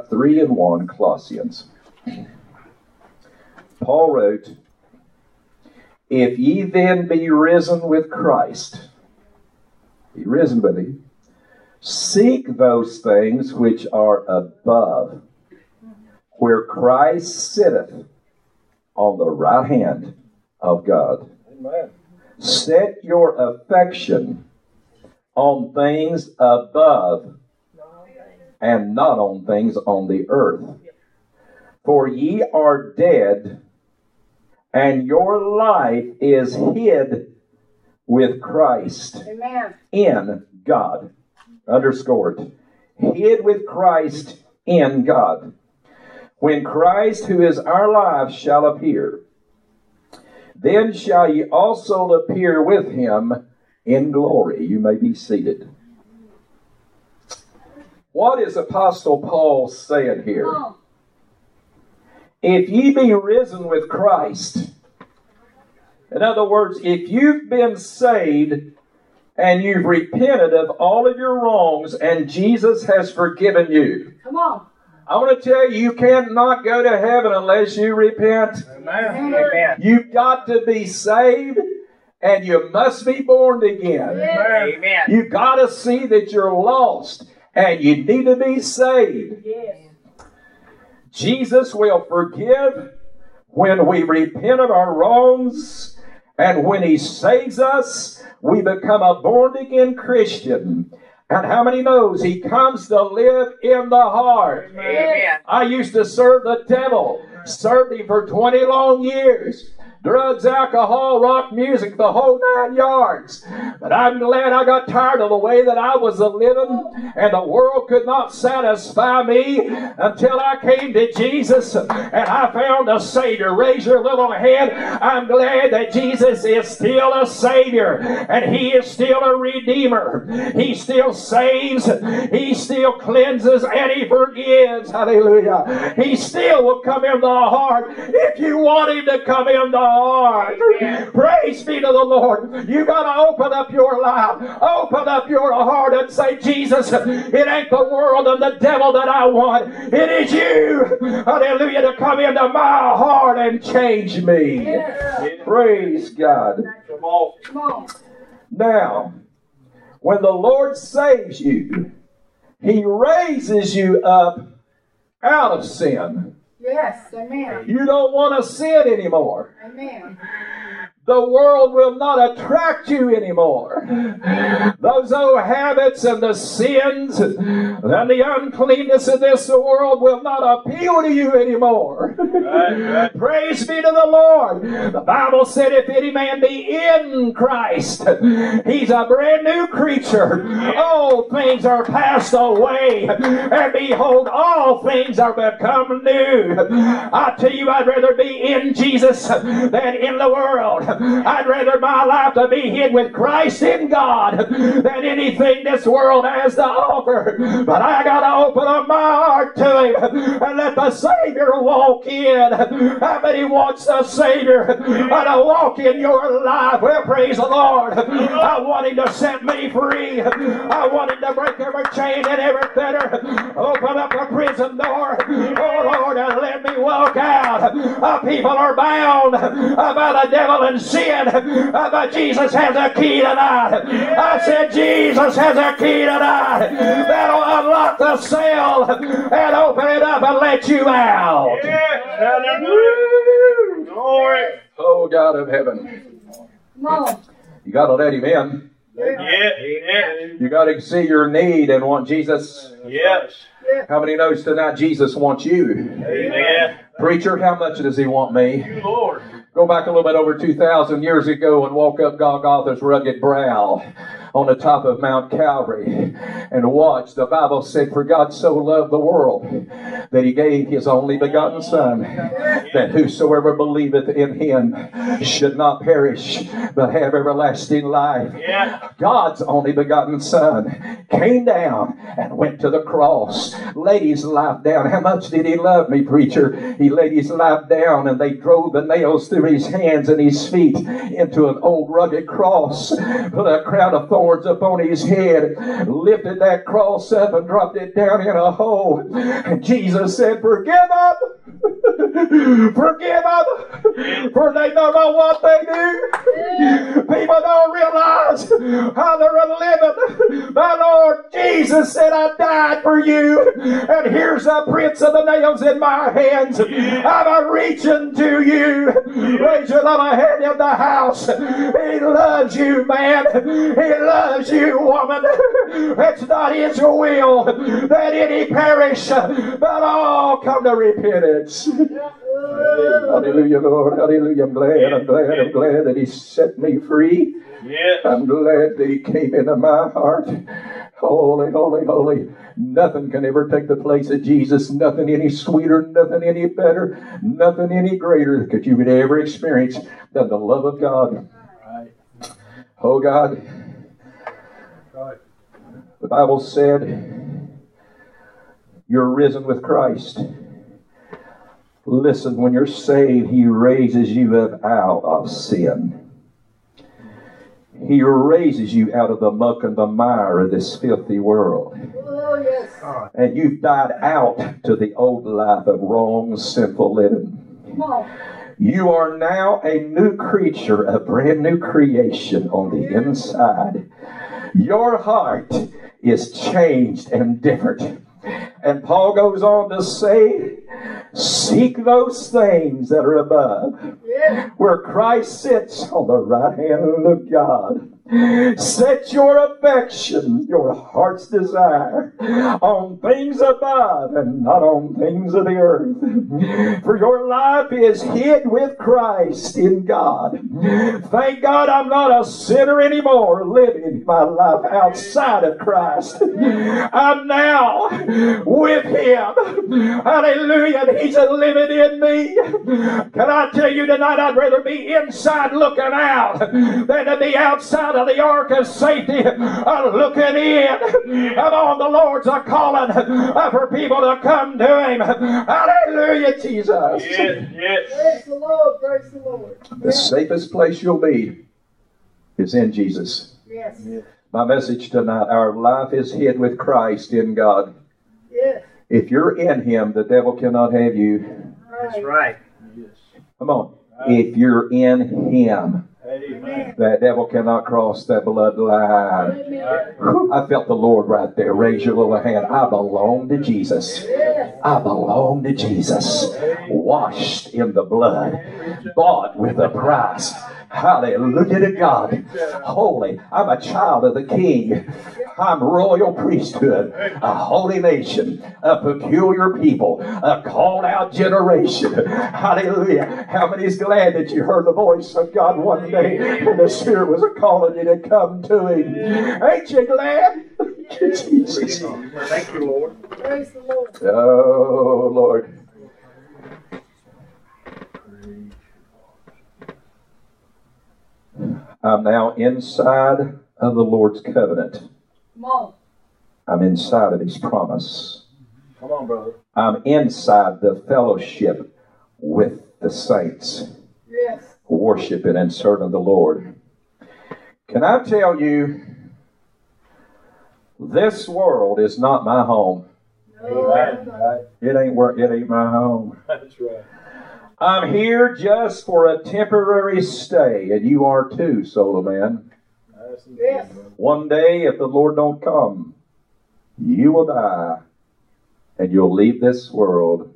3 and 1, Colossians. Paul wrote, "If ye then be risen with Christ," be risen with him, "seek those things which are above, where Christ sitteth on the right hand of God. Amen. Set your affection on things above and not on things on the earth. For ye are dead, and your life is hid with Christ." Amen. In God. Underscored. Hid with Christ in God. When Christ, who is our life, shall appear, then shall ye also appear with him in glory. You may be seated. What is Apostle Paul saying here? If ye be risen with Christ, in other words, if you've been saved and you've repented of all of your wrongs and Jesus has forgiven you. Come on. I want to tell you, you cannot go to heaven unless you repent. Amen. Amen. You've got to be saved and you must be born again. Amen. You've got to see that you're lost and you need to be saved. Yes. Jesus will forgive when we repent of our wrongs, and when he saves us, we become a born-again Christian. And how many knows he comes to live in the heart? Amen. I used to serve the devil, served him for 20 long years. Drugs, alcohol, rock music, the whole 9 yards. But I'm glad I got tired of the way that I was living, and the world could not satisfy me until I came to Jesus and I found a Savior. Raise your little hand. I'm glad that Jesus is still a Savior, and he is still a Redeemer. He still saves, he still cleanses, and he forgives. Hallelujah. He still will come in the heart if you want him to come in the heart. Praise be to the Lord. You got to open up your life, open up your heart and say, Jesus, it ain't the world and the devil that I want. It is you, hallelujah, to come into my heart and change me. Praise God. Come on. Now, when the Lord saves you, he raises you up out of sin. Yes, amen. You don't want to sin anymore. Amen. The world will not attract you anymore. Those old habits and the sins and the uncleanness of this world will not appeal to you anymore. Right. Praise be to the Lord. The Bible said if any man be in Christ, he's a brand new creature. All things are passed away, and behold, all things are become new. I tell you, I'd rather be in Jesus than in the world. I'd rather my life to be hid with Christ in God than anything this world has to offer. But I got to open up my heart to him and let the Savior walk in. How many wants the Savior to walk in your life? Well, praise the Lord. I want him to set me free. I want him to break every chain and every fetter. Open up a prison door. Oh, Lord, and let me walk out. People are bound by the devil and sin, but Jesus has a key tonight. I said Jesus has a key tonight that'll unlock the cell and open it up and let you out. Glory. Oh, God of heaven. You got to let him in. You got to see your need and want Jesus. Yes. How many knows tonight Jesus wants you? Amen. Preacher, how much does he want me? Lord. Go back a little bit over 2,000 years ago and walk up Golgotha's rugged brow on the top of Mount Calvary and watch. The Bible said, for God so loved the world that he gave his only begotten Son, that whosoever believeth in him should not perish but have everlasting life. God's only begotten Son came down and went to the cross, laid his life down. How much did he love me, preacher? He laid his life down and they drove the nails through through his hands and his feet into an old rugged cross, put a crown of thorns upon his head, lifted that cross up and dropped it down in a hole. And Jesus said, forgive them. Forgive them, for they don't know what they do. People don't realize how they're living. My Lord Jesus said, I died for you, and here's the prints of the nails in my hands. I'm reaching to you. Raise your little hand in the house. He loves you, man. He loves you, woman. It's not his will that any perish, but all come to repentance. Hallelujah, Lord. Hallelujah. I'm glad that he set me free. Yes. I'm glad that he came into my heart. Holy, holy, holy. Nothing can ever take the place of Jesus. Nothing any sweeter, nothing any better, nothing any greater that you could ever experience than the love of God. Oh God. The Bible said, you're risen with Christ. Listen, when you're saved, he raises you up out of sin. He raises you out of the muck and the mire of this filthy world. Oh, yes. And you've died out to the old life of wrong, sinful living. Come on. You are now a new creature, a brand new creation on the inside. Your heart is changed and different. And Paul goes on to say, seek those things that are above, where Christ sits on the right hand of God. Set your affection, your heart's desire, on things above and not on things of the earth. For your life is hid with Christ in God. Thank God I'm not a sinner anymore, living my life outside of Christ. I'm now with Him. Hallelujah. And He's living in me. Can I tell you tonight, I'd rather be inside looking out than to be outside of the ark of safety looking in. Come on, the Lord's a calling for people to come to Him. Hallelujah, Jesus. Yes, yes. Praise the Lord, praise the Lord. The safest place you'll be is in Jesus. Yes. My message tonight, our life is hid with Christ in God. Yes. If you're in Him, the devil cannot have you. That's right. Yes. Come on. If you're in Him, Amen. that devil cannot cross that bloodline. Amen. Whew, I felt the Lord right there. Raise your little hand. I belong to Jesus. I belong to Jesus. Washed in the blood. Bought with a price. Hallelujah to God. Holy. I'm a child of the King. I'm royal priesthood. A holy nation. A peculiar people. A called out generation. Hallelujah. How many is glad that you heard the voice of God one day and the Spirit was calling you to come to Him? Ain't you glad? Jesus. Thank you, Lord. Praise the Lord. Oh, Lord. I'm now inside of the Lord's covenant. Come on. I'm inside of His promise. Come on, brother. I'm inside the fellowship with the saints, Yes. worshiping and serving the Lord. Can I tell you, this world is not my home. Amen. It ain't my home. That's right. I'm here just for a temporary stay, and you are too, soul of man. That's Yes. brother. One day, if the Lord don't come, you will die, and you'll leave this world.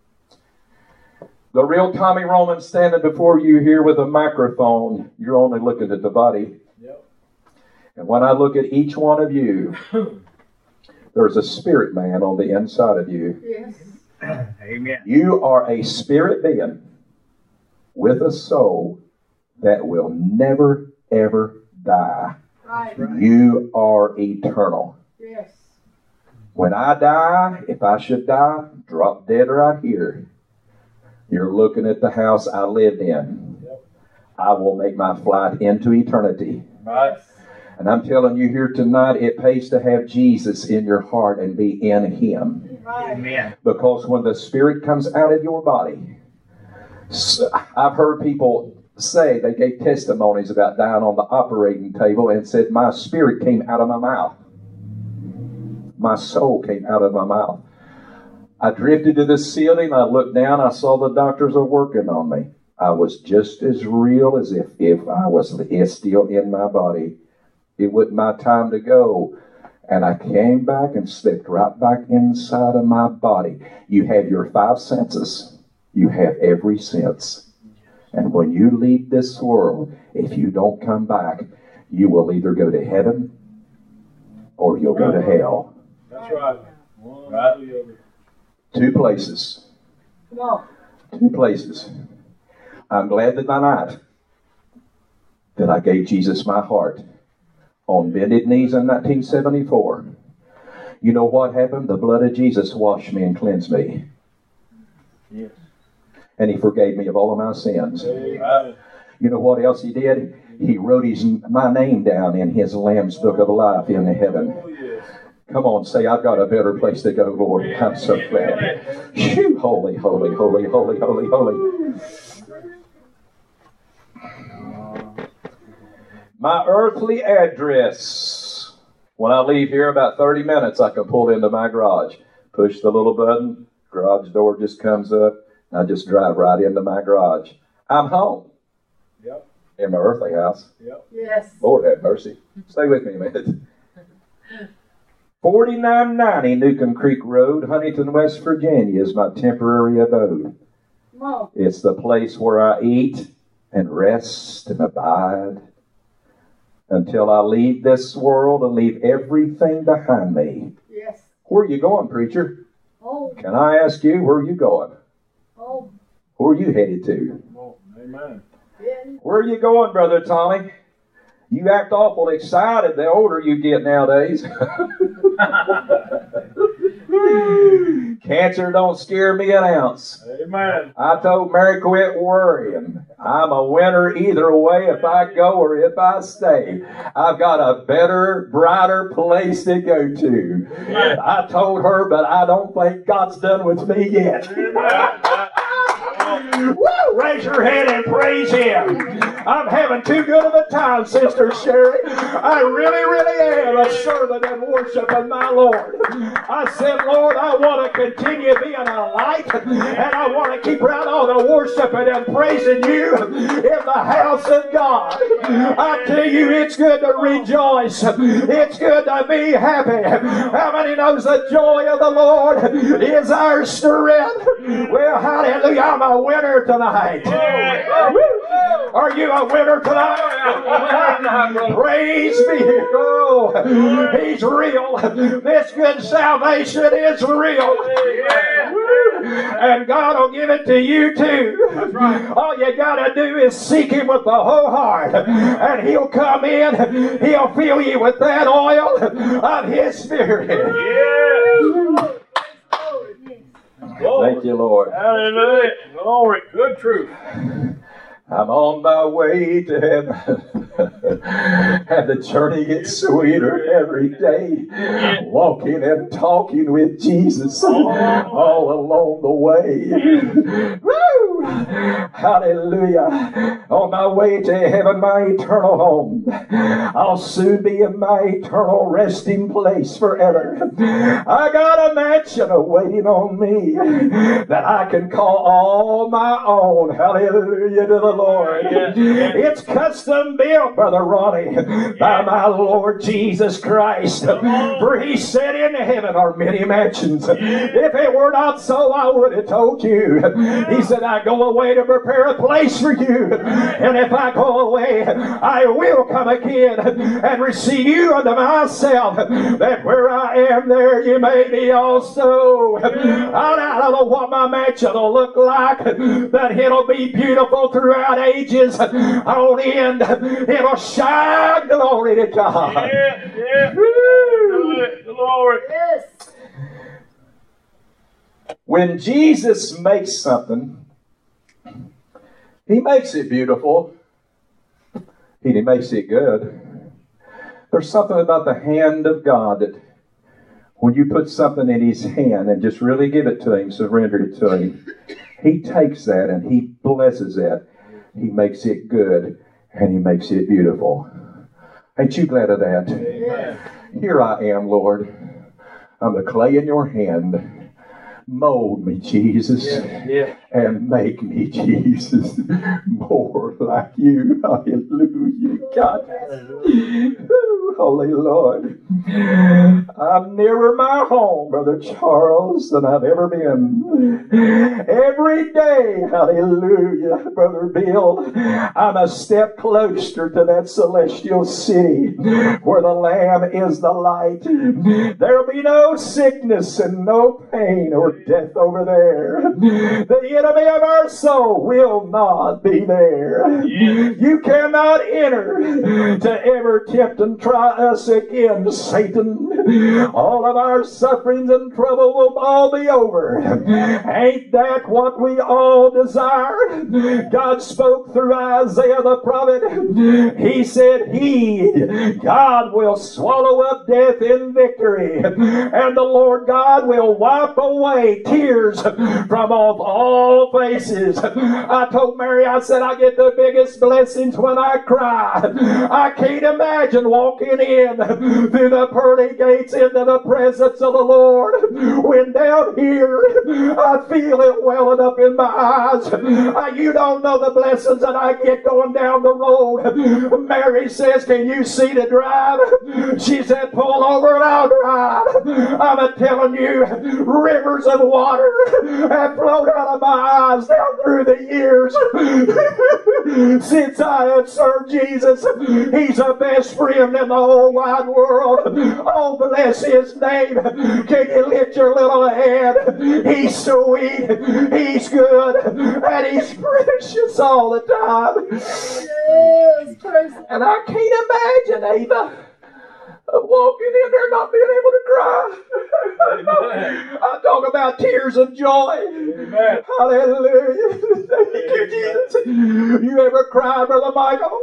The real Tommy Roman standing before you here with a microphone, you're only looking at the body. Yep. And when I look at each one of you, there's a spirit man on the inside of you. Yes. Amen. You are a spirit being with a soul that will never, ever die. Right. You are eternal. Yes. When I die, if I should die, drop dead right here. You're looking at the house I lived in. Yep. I will make my flight into eternity. Right. And I'm telling you here tonight, it pays to have Jesus in your heart and be in Him. Right. Amen. Because when the Spirit comes out of your body, I've heard people say they gave testimonies about dying on the operating table and said, my spirit came out of my mouth. My soul came out of my mouth. I drifted to the ceiling. I looked down. I saw the doctors are working on me. I was just as real as if I was still in my body. It wasn't my time to go. And I came back and slipped right back inside of my body. You have your 5 senses. You have every sense. And when you leave this world, if you don't come back, you will either go to heaven or you'll go to hell. That's right. Right. 2 places. Come on. 2 places. I'm glad that night that I gave Jesus my heart on bended knees in 1974. You know what happened? The blood of Jesus washed me and cleansed me. Yes. And He forgave me of all of my sins. Amen. You know what else He did? He wrote my name down in His Lamb's Book of Life in heaven. Oh, yes. Come on, say, I've got a better place to go, Lord. I'm so glad. Phew, holy, holy, holy, holy, holy, holy. My earthly address. When I leave here, about 30 minutes, I can pull into my garage. Push the little button. Garage door just comes up. And I just drive right into my garage. I'm home. Yep. In my earthly house. Yep. Yes. Lord have mercy. Stay with me a minute. 4990 Newcomb Creek Road, Huntington, West Virginia is my temporary abode. Come on. It's the place where I eat and rest and abide until I leave this world and leave everything behind me. Yes. Where are you going, preacher? Home. Can I ask you, where are you going? Home. Where are you headed to? Oh, amen. In. Where are you going, Brother Tommy? You act awful excited the older you get nowadays. Cancer don't scare me an ounce. Amen. I told Mary, quit worrying. I'm a winner either way if I go or if I stay. I've got a better, brighter place to go to. I told her, but I don't think God's done with me yet. Woo! Raise your hand and praise Him. I'm having too good of a time, Sister Sherry. I really, really am a servant and worshiping my Lord. I said, Lord, I want to continue being a light, and I want to keep right on worshiping and praising you in the house of God. I tell you, it's good to rejoice. It's good to be happy. How many knows the joy of the Lord is our strength? Well, hallelujah, I'm a winner tonight. Are you a winner tonight? Praise be. Oh, He's real. This good salvation is real. And God will give it to you too. All you got to do is seek Him with the whole heart. And He'll come in. He'll fill you with that oil of His Spirit. Thank you, Lord. Hallelujah. Glory. Good truth. I'm on my way to heaven. And the journey gets sweeter every day. Walking and talking with Jesus all along the way. Woo! Hallelujah. On my way to heaven, my eternal home. I'll soon be in my eternal resting place forever. I got a mansion awaiting on me that I can call all my own. Hallelujah to the Lord. It's custom built, Brother Ronnie, by my Lord Jesus Christ. For He said in heaven are many mansions. If it were not so, I would have told you. He said, I go away to prepare a place for you. And if I go away, I will come again and receive you unto myself, that where I am, there you may be also. I don't know what my mansion will look like, but it'll be beautiful throughout ages. On end, it'll shine. Glory to God. Yeah. Glory. Yes. When Jesus makes something, He makes it beautiful. He makes it good. There's something about the hand of God that when you put something in His hand and just really give it to Him, surrender it to Him, He takes that and He blesses it. He makes it good and He makes it beautiful. Ain't you glad of that? Amen. Here I am, Lord. I'm the clay in your hand. Mold me, Jesus, Yeah. and make me, Jesus, more like you. Hallelujah, God. Ooh, Holy Lord. I'm nearer my home, Brother Charles, than I've ever been. Every day, hallelujah, Brother Bill, I'm a step closer to that celestial city where the Lamb is the light. There'll be no sickness and no pain or death over there. The enemy of our soul will not be there. You cannot enter to ever tempt and try us again, Satan. All of our sufferings and trouble will all be over. Ain't that what we all desire? God spoke through Isaiah the prophet. He said, God will swallow up death in victory, and the Lord God will wipe away tears from off all faces. I told Mary, I said, I get the biggest blessings when I cry. I can't imagine walking in through the pearly gates into the presence of the Lord when down here I feel it welling up in my eyes. You don't know the blessings that I get going down the road. Mary says, can you see to drive? She said, pull over and I'll drive. I'm telling you, rivers of water have flowed out of my eyes down through the years since I have served Jesus. He's the best friend in the whole wide world. Oh, bless His name. Can you lift your little hand? He's sweet, He's good, and He's precious all the time. Yes, praise the And I can't imagine, Ava, walking in there not being able to cry. I talk about tears of joy. Amen. Hallelujah. Thank you, Jesus. You ever cry, Brother Michael?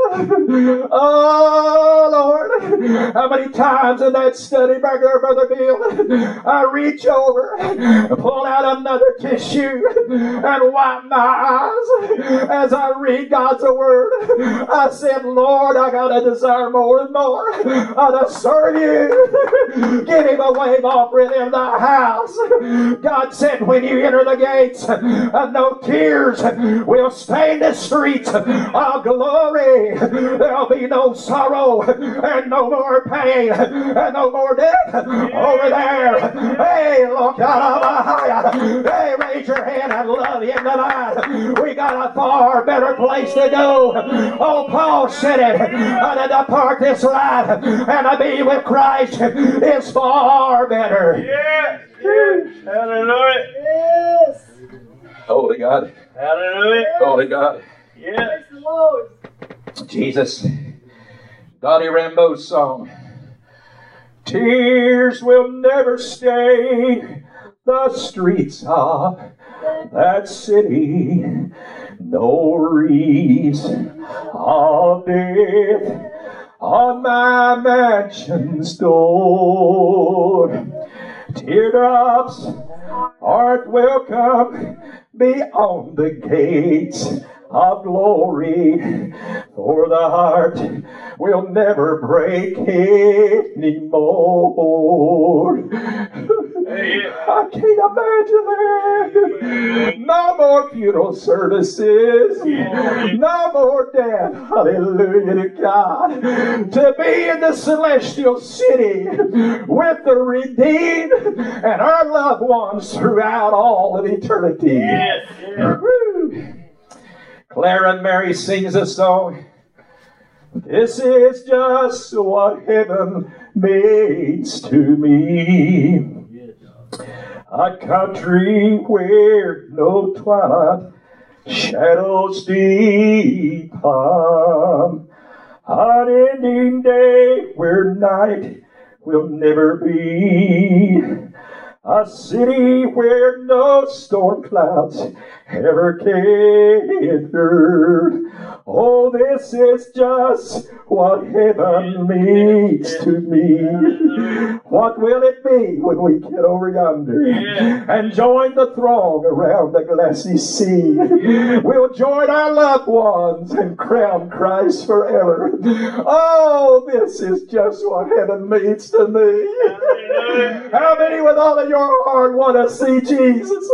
Oh, Lord. How many times in that study back there, Brother Bill, I reach over, pull out another tissue, and wipe my eyes as I read God's Word. I said, Lord, I got to desire more and more. I serve you. Give Him a wave offering in the house. God said, when you enter the gates, no tears will stain the streets of glory. There'll be no sorrow and no more pain and no more death over there. Hey, look out of high. Hey, raise your hand and love Him tonight. We got a far better place to go. Oh, Paul said it. To depart this life and to be with Christ is far better. Yes. Yes. Hallelujah. Yes. Holy God. Hallelujah. Holy God. Yes. Praise the Lord. Jesus. Dottie Rambo's song. Tears will never stain the streets of that city. No wreaths of death on my mansion's door. Teardrops aren't welcome beyond the gates of glory, for the heart will never break anymore. I can't imagine that. No more funeral services. No more death. Hallelujah to God. To be in the celestial city with the redeemed and our loved ones throughout all of eternity. Yes. Yes. Woo. Clara and Mary sings a song. This is just what heaven means to me. A country where no twilight shadows deepen. An ending day where night will never be. A city where no storm clouds ever came through. Oh, this is just what heaven means to me. What will it be when we get over yonder and join the throng around the glassy sea? We'll join our loved ones and crown Christ forever. Oh, this is just what heaven means to me. How many with all of your heart want to see Jesus?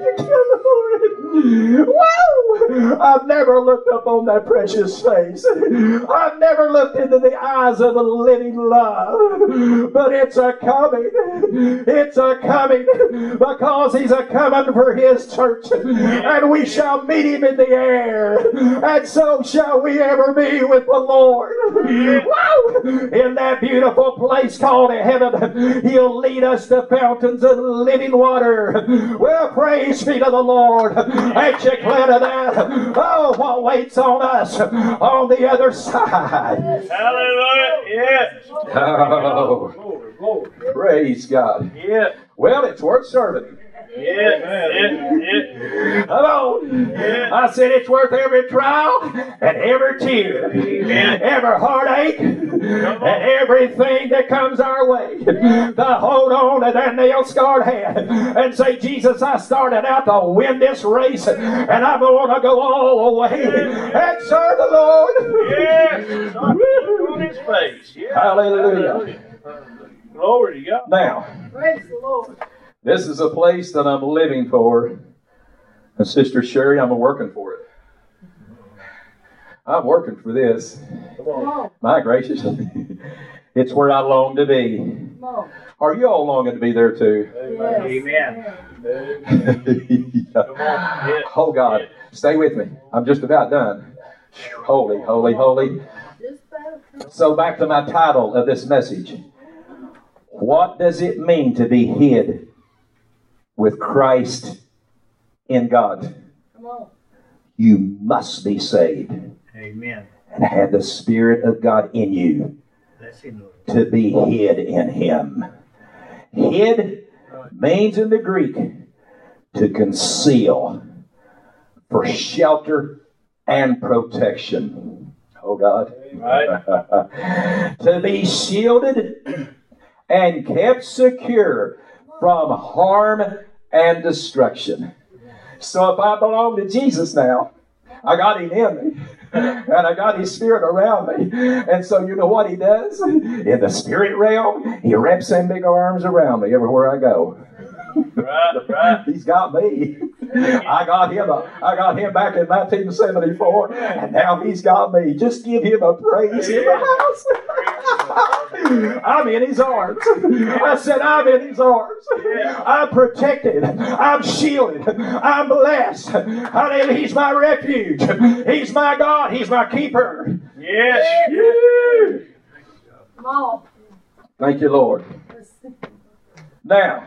Wow! I've never looked up on that precious face. I've never looked into the eyes of the living love. But it's a coming. It's a coming because He's a coming for His church. And we shall meet Him in the air. And so shall we ever be with the Lord. Wow! In that beautiful place called heaven, He'll lead us to fountains of living water. Well, praise be to the Lord. Ain't you glad of that? Oh, what waits on us on the other side. Hallelujah. Yes. Oh, praise God. Yeah. Well, it's worth serving. Yeah. Come on. I said it's worth every trial and every tear, every heartache, and everything that comes our way. To hold on to that nail-scarred hand and say, Jesus, I started out to win this race, and I'm going to go all the way and serve the Lord. Yes. On His face. Yeah. Hallelujah. Glory to God. Now, Praise the Lord. this is a place that I'm living for. And Sister Sherry, I'm working for it. I'm working for this. Come on. My gracious. It's where I long to be. Come on. Are you all longing to be there too? Yes. Amen. Yeah. Oh God, stay with me. I'm just about done. Holy, holy, holy. Just about. So back to my title of this message. What does it mean to be hid with Christ in God? Come on. You must be saved Amen. and have the Spirit of God in you That's it, Lord. to be hid in Him. Hid means in the Greek to conceal, for shelter and protection. Oh God. Right. To be shielded and kept secure from harm and destruction. So if I belong to Jesus now, I got Him in me. And I got His Spirit around me. And so you know what He does? In the spirit realm, He wraps them big arms around me everywhere I go. Right. He's got me. I got him back in 1974, and now He's got me. Just give Him a praise in the house. I'm in His arms. I said, I'm in His arms. I'm protected. I'm shielded. I'm blessed. Hallelujah. He's my refuge. He's my God. He's my keeper. Yes. Come on. Thank you, Lord. Now,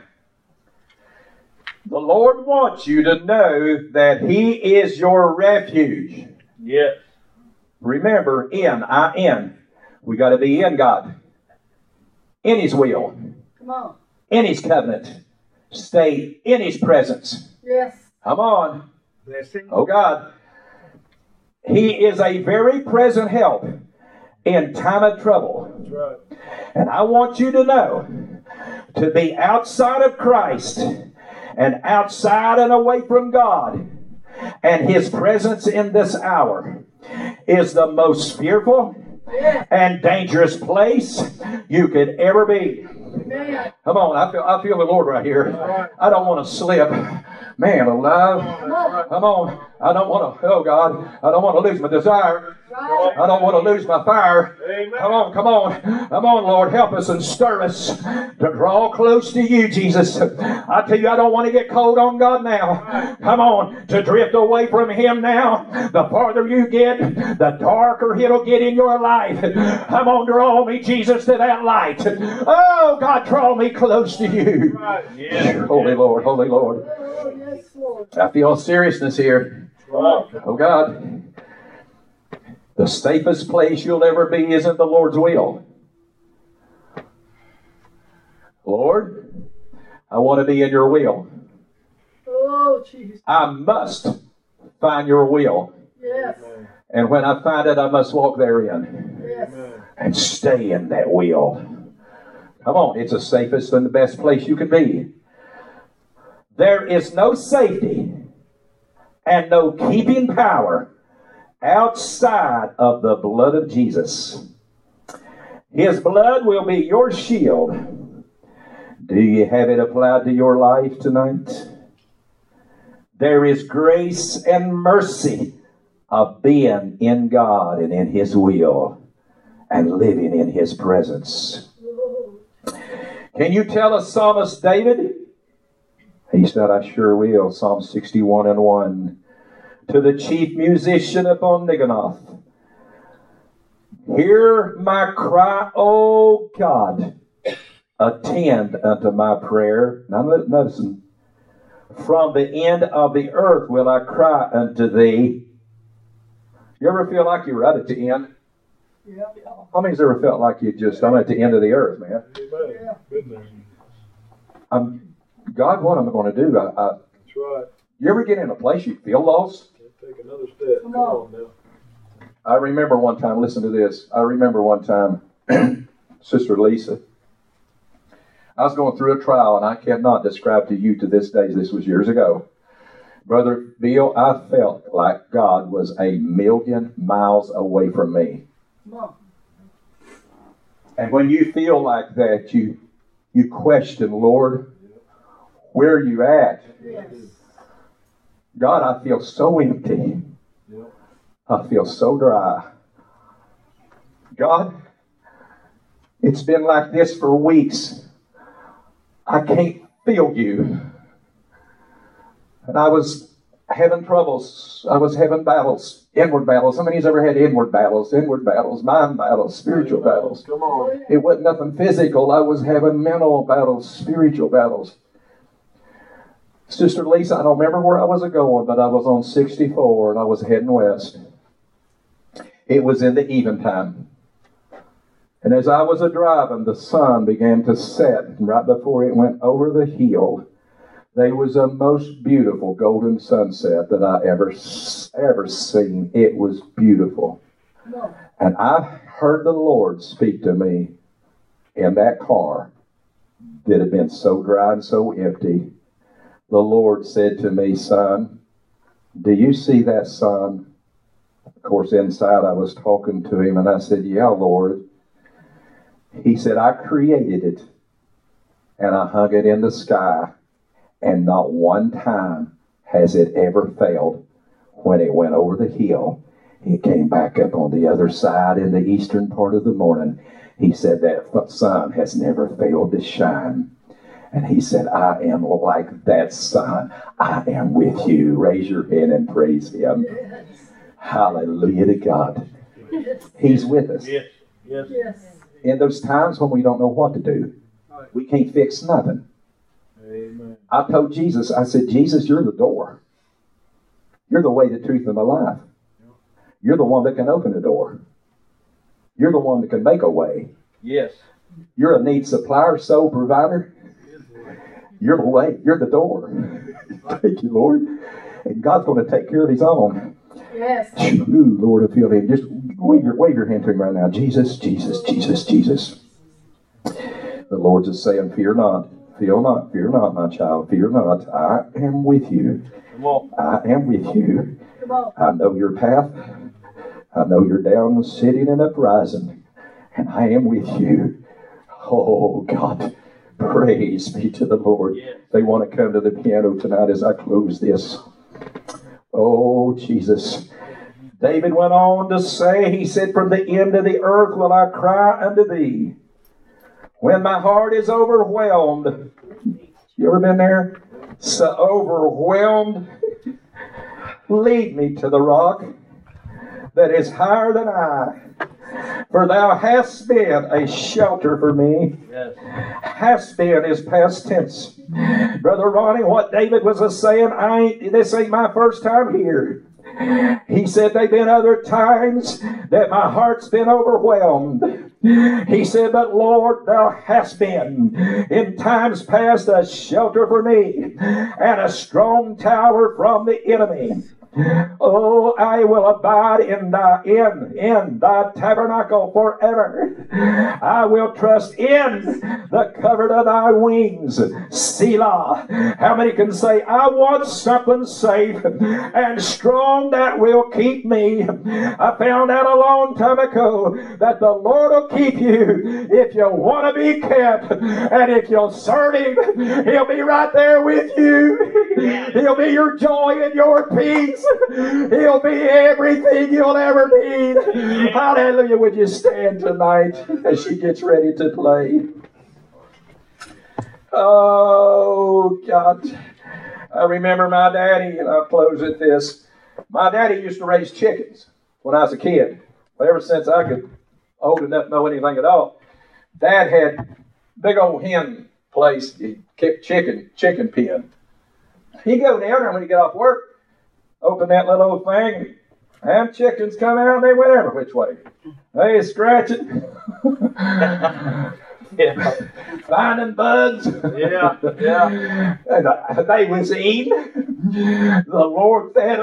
the Lord wants you to know that He is your refuge. Yes. Remember, I-N. We got to be in God. In His will. Come on. In His covenant. Stay in His presence. Yes. Come on. Blessing. Oh God. He is a very present help in time of trouble. That's right. And I want you to know, to be outside of Christ and outside and away from God and His presence in this hour is the most fearful and dangerous place you could ever be. Amen. Come on, I feel the Lord right here. I don't want to slip. Man alive. Come on. I don't want to, oh God, I don't want to lose my desire. Right. I don't want to lose my fire. Amen. Come on, Lord, help us and stir us to draw close to You, Jesus. I tell you, I don't want to get cold on God now. Come on, to drift away from Him now. The farther you get, the darker it'll get in your life. Come on, draw me, Jesus, to that light. Oh, God, draw me close to You. Right. Yes. Holy Lord, holy Lord. Oh, yes, Lord. I feel seriousness here. Right. Oh, God. The safest place you'll ever be isn't the Lord's will. Lord, I want to be in your will. Oh, Jesus. I must find your will. Yes. And when I find it, I must walk therein Yes. and stay in that will. Come on, it's the safest and the best place you can be. There is no safety and no keeping power outside of the blood of Jesus. His blood will be your shield. Do you have it applied to your life tonight? There is grace and mercy of being in God and in His will and living in His presence. Can you tell us Psalmist David? He said, I sure will. Psalm 61 and 1. To the chief musician upon Nigganoth. Hear my cry, O God. Attend unto my prayer. Now listen. From the end of the earth will I cry unto thee. You ever feel like you're right at the end? Yeah. How many's ever felt like I'm at the end of the earth, man? Yeah. God, what am I going to do? That's right. You ever get in a place you feel lost? Take another step. Come on now. I remember one time, listen to this. I remember one time, Sister Lisa, I was going through a trial, and I cannot describe to you to this day, this was years ago. Brother Bill, I felt like God was 1,000,000 miles away from me. Come on. And when you feel like that, you question, Lord, where are you at? Yes. God, I feel so empty. I feel so dry. God, it's been like this for weeks. I can't feel you. And I was having troubles. I was having battles, inward battles. How many's ever had inward battles, mind battles, spiritual battles? Come on. It wasn't nothing physical. I was having mental battles, spiritual battles. Sister Lisa, I don't remember where I was going, but I was on 64 and I was heading west. It was in the eventime. And as I was a-driving, the sun began to set. And right before it went over the hill, there was a most beautiful golden sunset that I ever seen. It was beautiful. No. And I heard the Lord speak to me in that car that had been so dry and so empty. The Lord said to me, son, do you see that sun? Of course, inside I was talking to him, and I said, yeah, Lord. He said, I created it, and I hung it in the sky, and not one time has it ever failed. When it went over the hill, it came back up on the other side in the eastern part of the morning. He said, that sun has never failed to shine. And he said, I am like that sun. I am with you. Raise your hand and praise him. Yes. Hallelujah to God. Yes. He's with us. Yes. Yes. Yes. In those times when we don't know what to do, we can't fix nothing. Amen. I told Jesus, I said, Jesus, you're the door. You're the way, the truth, and the life. You're the one that can open the door. You're the one that can make a way. Yes. You're a need supplier, soul provider. You're the way. You're the door. Thank you, Lord. And God's going to take care of his own. Yes. Ooh, Lord, I feel him. Just wave your hand to him right now. Jesus, Jesus, Jesus, Jesus. The Lord's just saying, fear not, fear not, my child, fear not. I am with you. Come on. I am with you. Come on. I know your path. I know you're down sitting and uprising. And I am with you. Oh, God. Praise be to the Lord. Yes. They want to come to the piano tonight as I close this. Oh, Jesus. David went on to say, he said, from the end of the earth will I cry unto thee. When my heart is overwhelmed. You ever been there? So overwhelmed. Lead me to the rock that is higher than I. For thou hast been a shelter for me. Yes. Hast been is past tense. Brother Ronnie, what David was saying, this ain't my first time here. He said, there've been other times that my heart's been overwhelmed. He said, but Lord, thou hast been in times past a shelter for me and a strong tower from the enemy. Oh, I will abide in thy tabernacle forever. I will trust in the covert of thy wings. Selah. How many can say, I want something safe and strong that will keep me? I found out a long time ago that the Lord will keep you if you want to be kept. And if you'll serve Him, He'll be right there with you. He'll be your joy and your peace. He'll be everything you'll ever need. Hallelujah. Would you stand tonight as she gets ready to play? Oh, God. I remember my daddy, and I'll close with this. My daddy used to raise chickens when I was a kid. Ever since I could old enough to know anything at all. Dad had big old hen place. He kept chicken pen. He'd go down there when he get off work, open that little old thing, and chickens come out and they went every which way. They scratch it. Yeah. Finding bugs. Yeah. And they was eating. The Lord fed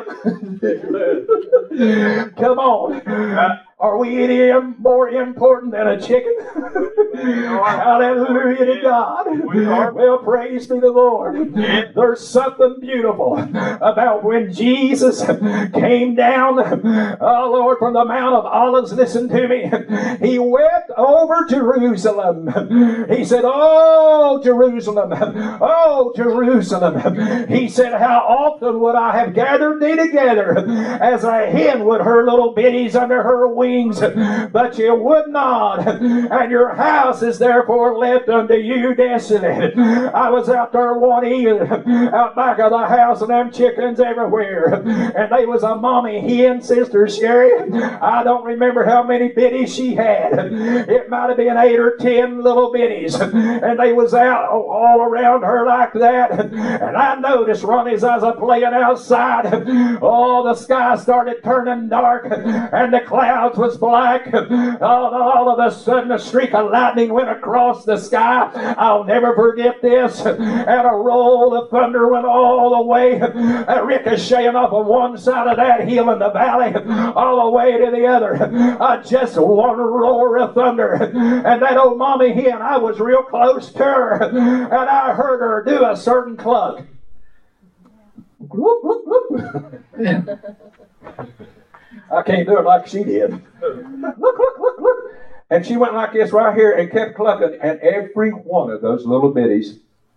them. Come on. Are we any more important than a chicken? Hallelujah to God. Well, praise be the Lord. There's something beautiful about when Jesus came down, oh Lord, from the Mount of Olives. Listen to me. He went over Jerusalem. He said, oh, Jerusalem. Oh, Jerusalem. He said, how often would I have gathered thee together as a hen would her little biddies under her wings, but you would not, and your house is therefore left unto you desolate. I was out there one evening, out back of the house, and them chickens everywhere, and they was a mommy hen, Sister Sherry. I don't remember how many biddies she had. It might have been 8 or 10 little biddies, and they was out all around her like that. And I noticed, Ronnie, as I was playing outside, the sky started turning dark, and the clouds was black. All of a sudden a streak of lightning went across the sky. I'll never forget this. And a roll of thunder went all the way, ricocheting off of one side of that hill in the valley, all the way to the other. Just one roar of thunder. And that old mommy hen, I was real close to her, and I heard her do a certain cluck. I can't do it like she did. Look. And she went like this right here and kept clucking, and every one of those little biddies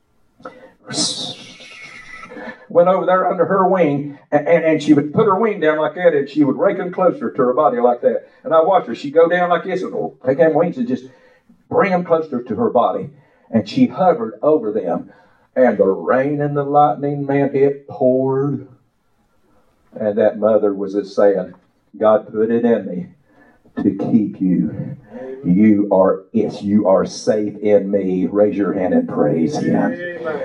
went over there under her wing, and she would put her wing down like that, and she would rake them closer to her body like that. And I watched her. She'd go down like this and take them wings and just bring them closer to her body. And she hovered over them. And the rain and the lightning, man, it poured. And that mother was just saying, God put it in me to keep you. You are safe in me. Raise your hand and praise Him.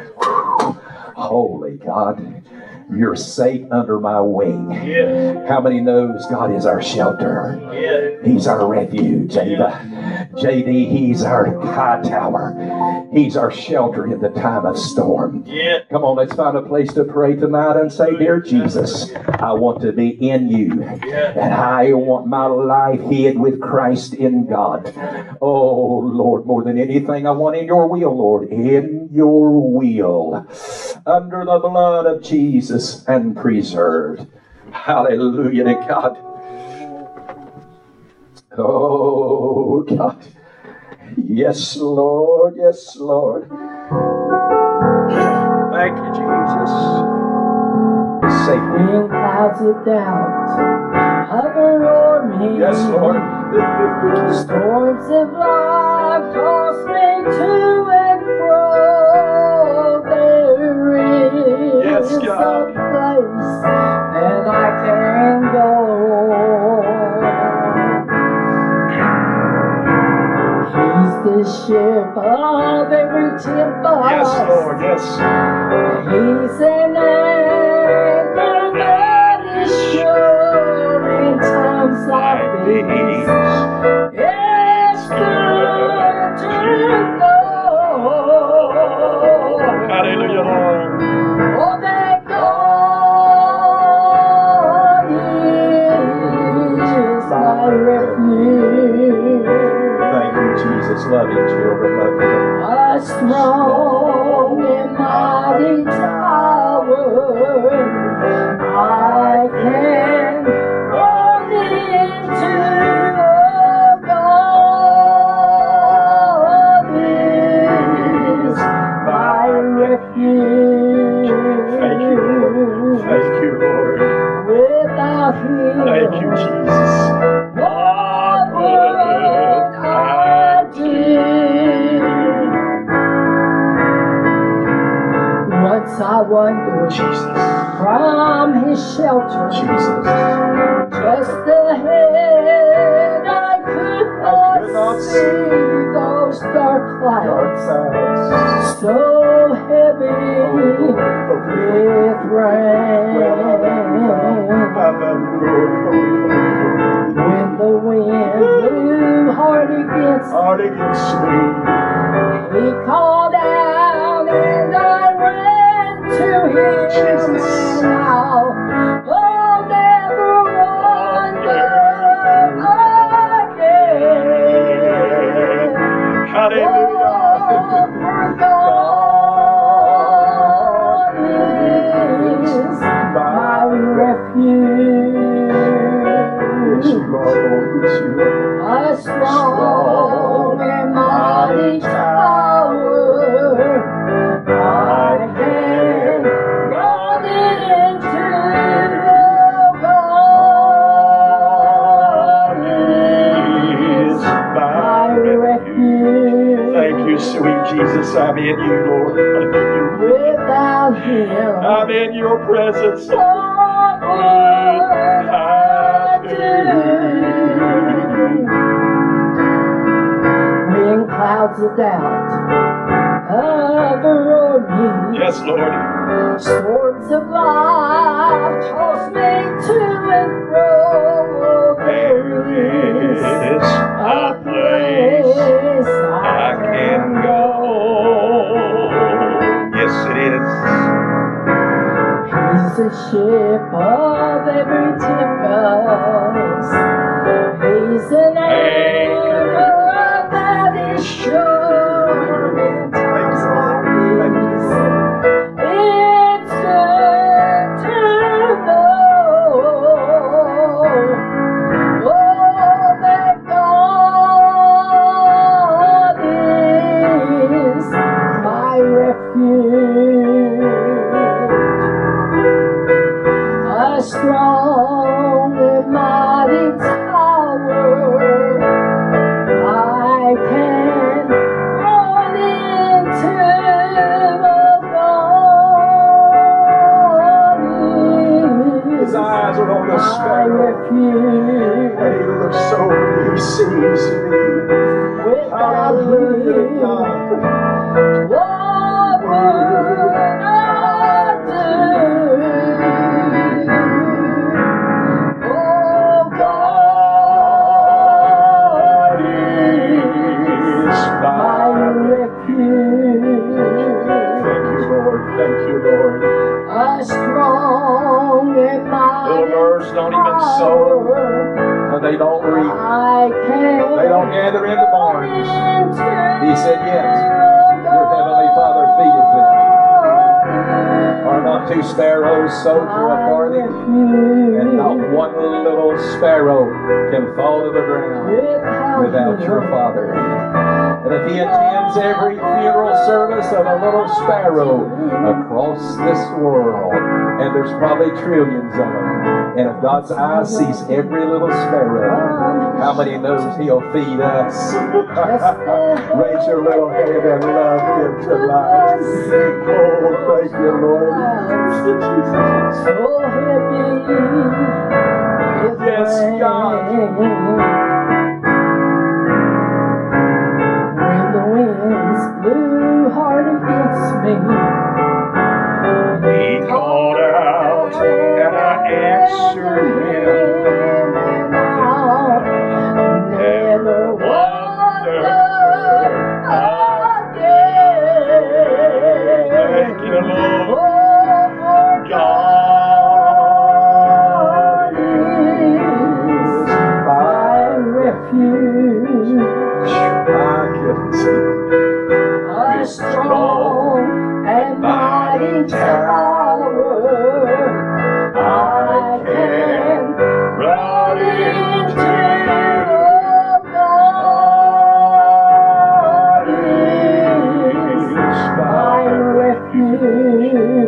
Holy God, you're safe under my wing. Yeah. How many knows God is our shelter? Yeah. He's our refuge. JD, He's our high tower. He's our shelter in the time of storm. Yeah. Come on, let's find a place to pray tonight and say, Dear Jesus, I want to be in you. Yeah. And I want my life hid with Christ in God. Oh, Lord, more than anything, I want in your will, Lord, in your will. Under the blood of Jesus and preserved. Hallelujah to God. Oh, God. Yes, Lord. Yes, Lord. Thank you, Jesus. Safety. In clouds of doubt hover o'er me. Yes, Lord. Storms of life toss me to and fro. There is a place that I can go. He's the ship of every tempest. Yes, Lord, yes. He's an anchor that is sure. strong and mighty tower, I can run into. God is my refuge. Thank you, Lord. Thank you, Lord. Without Him, Thank you, Jesus. what would I do? Once I wandered Jesus. from His shelter, Jesus. just ahead I could not see those dark clouds, so heavy with rain. When the wind blew hard against me. He called out and I ran to Him. Jesus. And I'll never wander again. Hallelujah. For God is my refuge. A strong and mighty tower, I can run into. God is my refuge. Thank you, sweet Jesus. I'm in you, Lord. Without Him, I'm in your presence. what would I do? When clouds of doubt hover o'er me, Yes, Lord. storms of life toss me to and fro. There is a place I can go. Yes, it is. He's a ship of every tempest. He's an anchor that is sure in times like these. It's good to know, that God is my refuge. A strong and mighty tower, I can run into. God His is eyes are on the my sparrow. refuge. And He looks over me. He sees me. Without Hallelujah, Him, God. what would I do? Oh, God is my refuge. Thank you, Lord. Thank you, Lord. A strong and mighty Little birds don't even sow. tower, They don't reap. I can They don't gather in the barns. into. He said, yet your heavenly Father feedeth them. Are not two sparrows sold for a farthing? And not one little sparrow can fall to the ground without your Father. And if He attends every funeral service of a little sparrow across this world, and there's probably trillions of them, and if God's eye sees every little sparrow, how many knows He'll feed us? Raise your little hand and love Him tonight. Oh, thank you, Lord. So heavy with Yes, God. rain. When the winds blew hard against me, He called out, and I answered Him. and I'll never wander again. Thank you, Lord. Oh, for God is my mighty tower. I can run into. God is my refuge.